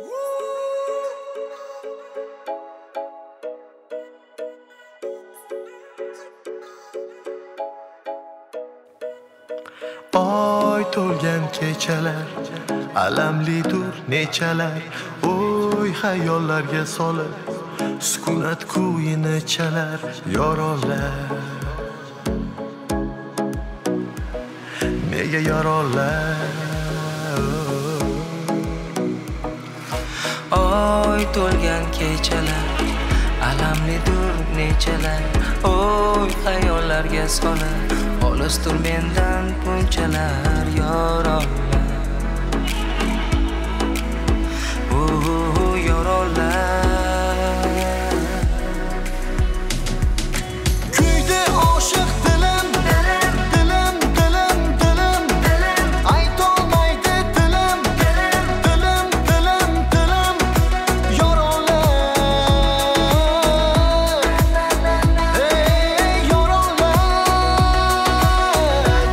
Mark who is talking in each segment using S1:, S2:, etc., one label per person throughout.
S1: Oy to'lgan kechalar, alamlidur nechalar, o'y xayollarga solib, sukunat kuyini chalar yorollar. Nega yorollar?
S2: Oy to'lgan kechalar, alamlidur nechalar, o'y xayollarga solib, olisdir mendan bunchalar yorollar. Yorollar.
S1: Kuydi oshiq dilim, dilim, dilim, dilim, dilim, dilim, aytolmaydi dilim, dilim, dilim, dilim, dilim, yorollar. Ey yorollar.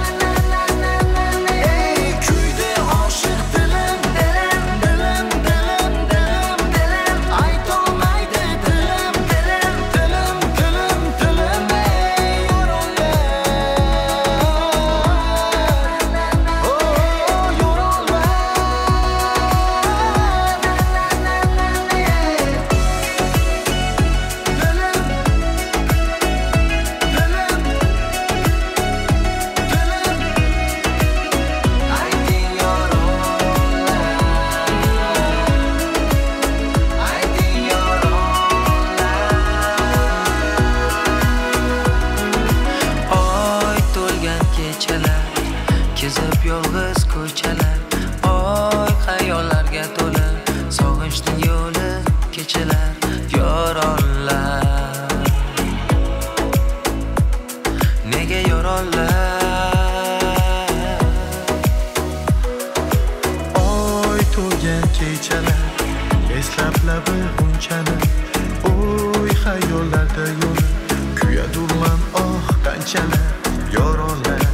S1: Ey kuydi oshiq dilim, dilim, dilim, dilim, dilim, dilim, aytolmaydi dilim, dilim, dilim, dilim, dilim, ey yorollar. Oh yorollar.
S2: Oy to'lgan kechalar, kezib yolg'iz ko'chalar, oy xayollarga to'lib, sog'inchning yo'li kechalar yorollar. Nega yorollar?
S1: Oy to'lgan kechalar, eslab labi g'unchani, o'y xayollarda yo'li, kuyadurman oh qanchalar yorollar.